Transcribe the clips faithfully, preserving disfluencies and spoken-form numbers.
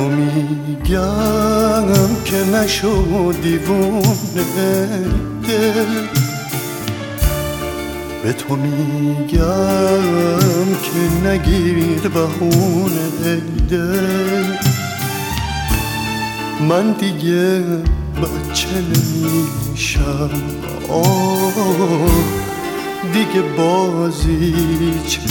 تو میگم که نشو دیوونه دل، به تو میگم که نگیر بهونه دل. من دیگه بچه نمیشم، آه دیگه بازی چه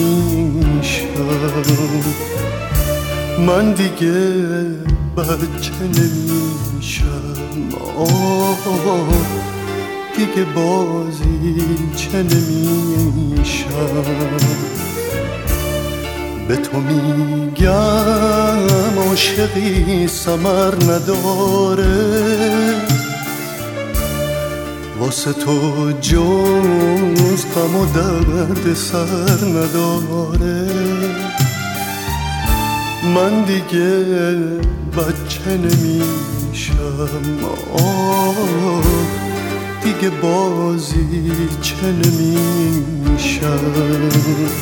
نمیشم. من دیگه بچه نمیشم، آه دیگه بازی چه نمیشم. به تو میگم عاشقی ثمر نداره، واسه تو جز غم و درد سر نداره. من دیگه بچه نمیشم، آه دیگه بازی چه نمیشم.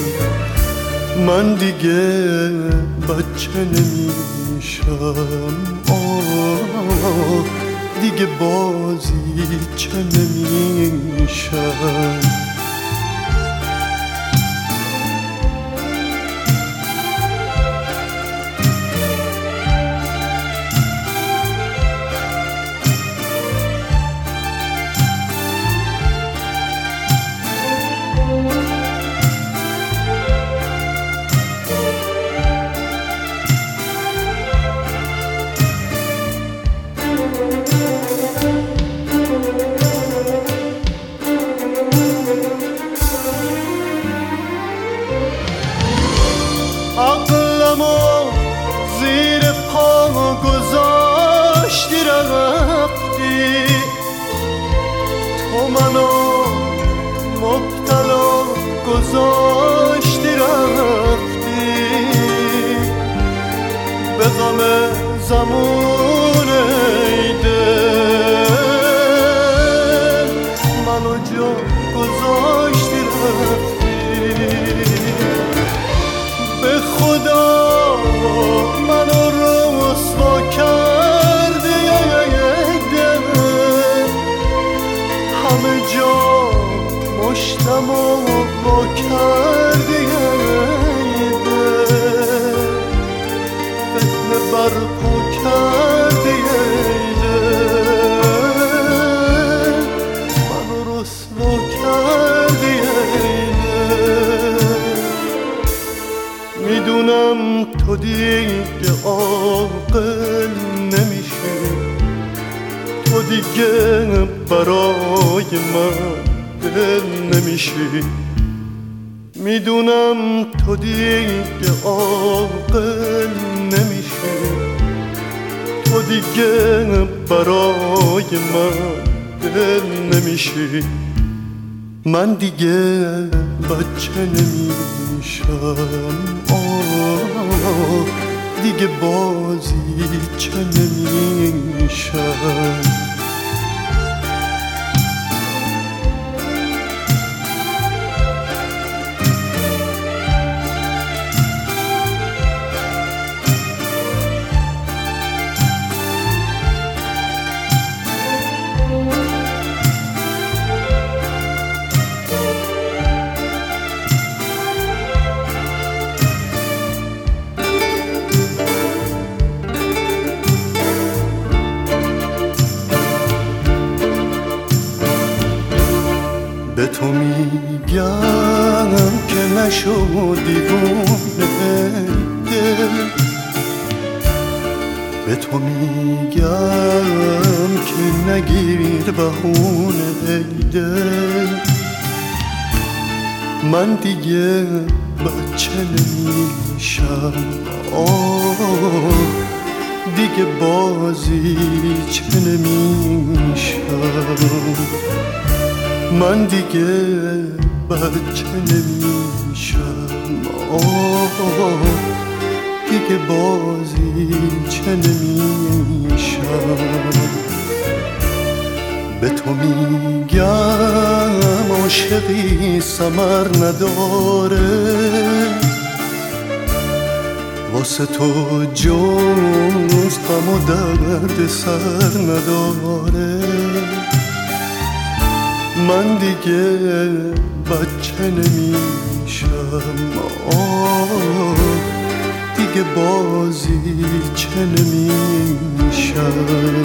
من دیگه بچه نمیشم، آه دیگه بازی چه نمیشم. عقلمو زیر پا گذاشتی رفتی، تو منو مبتلا گذاشتی رفتی. به غم زمان دل منو جا گذاشتی رفتی. به خدا منو رسوا کردی دل، همه جا مشتمو با کردی دل. فتنه برپا کردی دل، منو رسوا کردی دل. میدونم تو دیگه عاقل نمیشی، تو دیگه برای من دل نمیشی. میدونم تو دیگه عاقل نمیشی، تو دیگه برای من دل نمیشی. من دیگه بچه نمیشم، آه دیگه بازی چه نمیشم. به تو میگم که نشو دیوونه دل، به تو میگم که نگیر بهونه دل. من دیگه بچه نمیشم، آه دیگه بازی چه نمیشم. من دیگه بچه نمیشم، آه دیگه بازی چه نمیشم. به تو میگم عاشقی ثمر نداره، واسه تو جز غم و درد سر نداره. من دیگه بچه نمیشم، آه دیگه بازی چه نمیشم.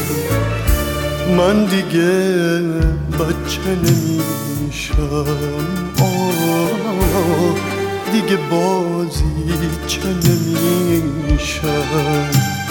من دیگه بچه نمیشم، آه دیگه بازی چه نمیشم.